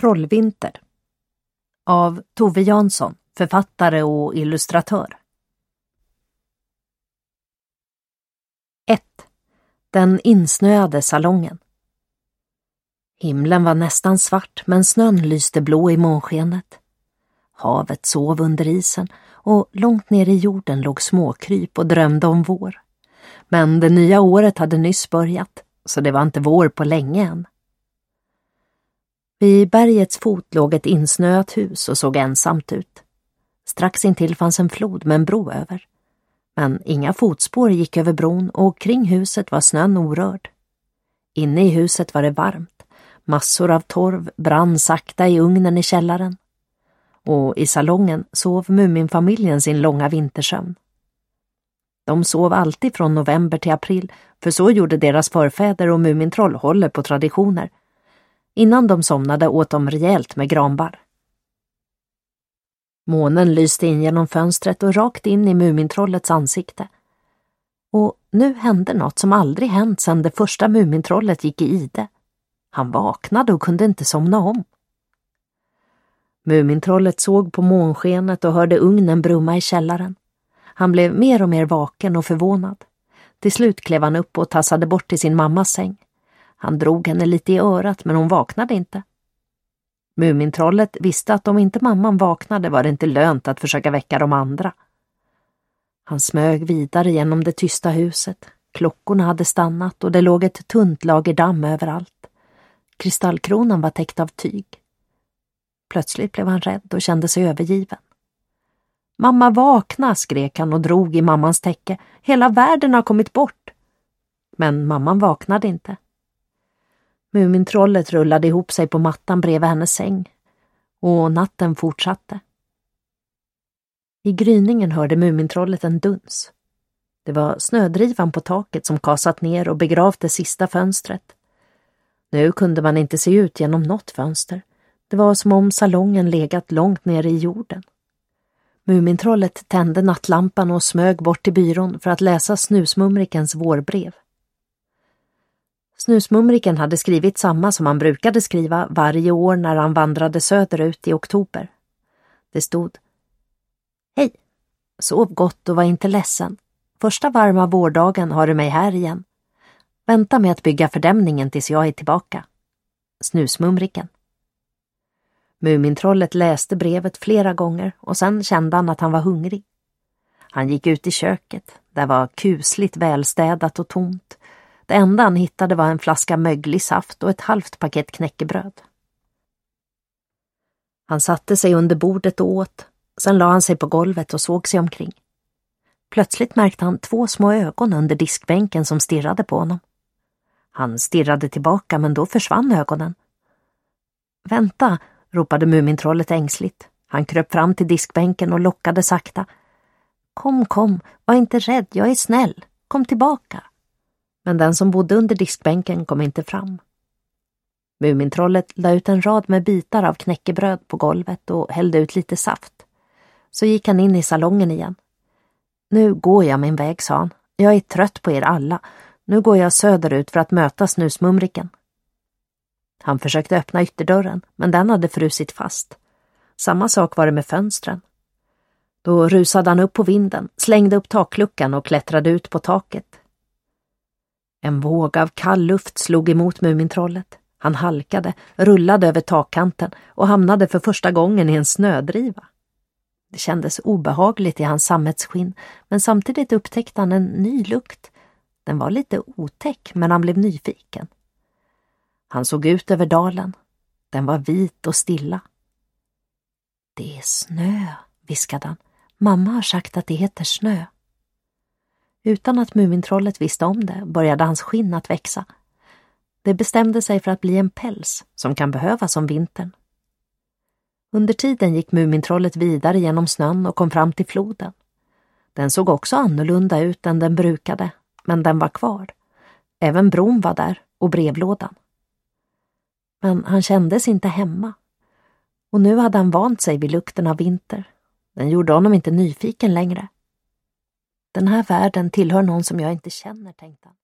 Trollvinter av Tove Jansson, författare och illustratör. 1. Den insnöade salongen. Himlen var nästan svart, men snön lyste blå i månskenet. Havet sov under isen och långt ner i jorden låg småkryp och drömde om vår. Men det nya året hade nyss börjat, så det var inte vår på länge än. Vid bergets fot låg ett insnöat hus och såg ensamt ut. Strax intill fanns en flod med en bro över. Men inga fotspår gick över bron och kring huset var snön orörd. Inne i huset var det varmt. Massor av torv brann sakta i ugnen i källaren. Och i salongen sov Muminfamiljen sin långa vintersömn. De sov alltid från november till april, för så gjorde deras förfäder och Mumintroll håller på traditioner. Innan de somnade åt de rejält med granbar. Månen lyste in genom fönstret och rakt in i Mumintrollets ansikte. Och nu hände något som aldrig hänt sedan det första Mumintrollet gick i ide. Han vaknade och kunde inte somna om. Mumintrollet såg på månskenet och hörde ugnen brumma i källaren. Han blev mer och mer vaken och förvånad. Till slut klev han upp och tassade bort till sin mammas säng. Han drog henne lite i örat, men hon vaknade inte. Mumintrollet visste att om inte mamman vaknade var det inte lönt att försöka väcka de andra. Han smög vidare genom det tysta huset. Klockorna hade stannat och det låg ett tunt lager damm överallt. Kristallkronan var täckt av tyg. Plötsligt blev han rädd och kände sig övergiven. Mamma, vakna, skrek han och drog i mammans täcke. Hela världen har kommit bort. Men mamman vaknade inte. Mumintrollet rullade ihop sig på mattan bredvid hennes säng. Och natten fortsatte. I gryningen hörde Mumintrollet en duns. Det var snödrivan på taket som kasat ner och begravt det sista fönstret. Nu kunde man inte se ut genom något fönster. Det var som om salongen legat långt ner i jorden. Mumintrollet tände nattlampan och smög bort till byrån för att läsa Snusmumrikens vårbrev. Snusmumriken hade skrivit samma som han brukade skriva varje år när han vandrade söderut i oktober. Det stod: Hej, sov gott och var inte ledsen. Första varma vårdagen har du mig här igen. Vänta med att bygga fördämningen tills jag är tillbaka. Snusmumriken. Mumintrollet läste brevet flera gånger och sen kände han att han var hungrig. Han gick ut i köket. Där var kusligt välstädat och tomt. Det enda han hittade var en flaska möglig saft och ett halvt paket knäckebröd. Han satte sig under bordet och åt. Sen la han sig på golvet och såg sig omkring. Plötsligt märkte han 2 små ögon under diskbänken som stirrade på honom. Han stirrade tillbaka, men då försvann ögonen. Vänta, ropade Mumintrollet ängsligt. Han kröp fram till diskbänken och lockade sakta. Kom, var inte rädd, jag är snäll. Kom tillbaka. Men den som bodde under diskbänken kom inte fram. Mumintrollet la ut en rad med bitar av knäckebröd på golvet och hällde ut lite saft. Så gick han in i salongen igen. Nu går jag min väg, sa han. Jag är trött på er alla. Nu går jag söderut för att möta Snusmumriken. Han försökte öppna ytterdörren, men den hade frusit fast. Samma sak var det med fönstren. Då rusade han upp på vinden, slängde upp takluckan och klättrade ut på taket. En våg av kall luft slog emot Mumintrollet. Han halkade, rullade över takkanten och hamnade för första gången i en snödriva. Det kändes obehagligt i hans sammetsskinn, men samtidigt upptäckte han en ny lukt. Den var lite otäck, men han blev nyfiken. Han såg ut över dalen. Den var vit och stilla. Det är snö, viskade han. Mamma har sagt att det heter snö. Utan att Mumintrollet visste om det började hans skinn att växa. Det bestämde sig för att bli en päls som kan behövas om vintern. Under tiden gick Mumintrollet vidare genom snön och kom fram till floden. Den såg också annorlunda ut än den brukade, men den var kvar. Även bron var där och brevlådan. Men han kändes inte hemma. Och nu hade han vant sig vid lukten av vinter. Den gjorde honom inte nyfiken längre. Den här världen tillhör någon som jag inte känner, tänkte han.